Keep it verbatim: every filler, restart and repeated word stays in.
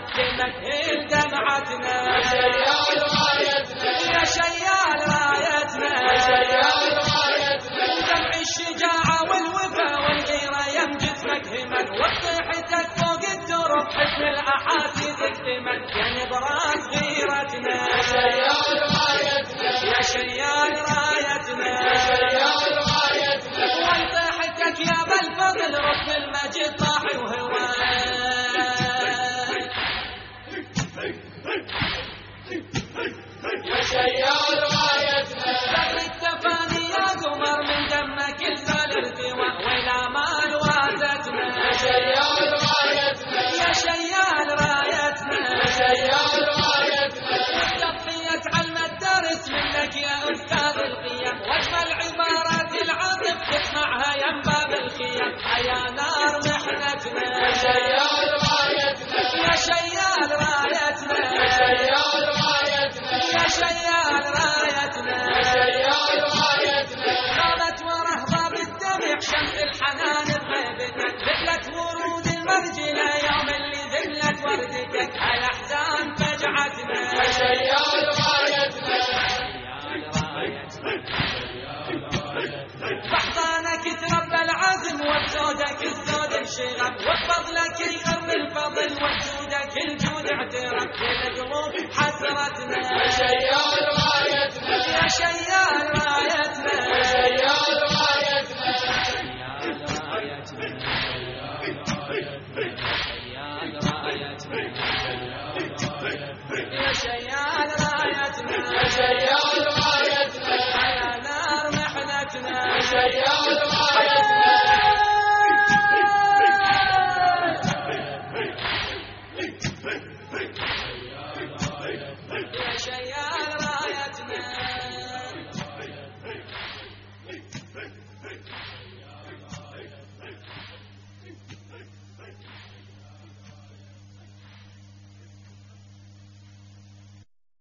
تمهل دمعتنا يا شيال رايتنا يا شيال رايتنا يا شيال رايتنا دمع الشجاعة والوفا والغيرة يمجد مكهما وطيحتك فوق الدروب حسن الأحاسيس اكتمل يا نبراس غيرتنا يا شيال رايتنا يا شيال رايتنا يا شيال رايتنا وطيحتك يا بالفضل ركن المجد طاحي وهواي يا شيال رايتنا بدر التفاني يا قمر من دمك الزال ارتوى والامال وازتنا يا شيال رايتنا يا شيال رايتنا يا شيال رايتنا تضحية علم الدرس منك يا استاذ القيم واجمل عبارات العاطف تسمعها ينباب الخيم يا نار محنتنا يا شيال رايتنا يا شيال رايتنا يا شيال رايتنا يا شيال رايتنا يا شيال رايتنا غابت ورهبة بالدمع شمس الحنان بغيبتك ذلت ورود المرجلة يوم اللي ذلت وردتك الأحزان فجعتنا يا شيال رايتنا بحضانك تربى العزم وبزودك الزود الشغب وبفضلك يغر الفضل وبجودك الجود اعترف بالقلوب حسرتنا يا شيال رايتنا يا شيال رايتنا يا شيال رايتنا يا شيال رايتنا يا شيال رايتنا يا نار محنتنا يا شيال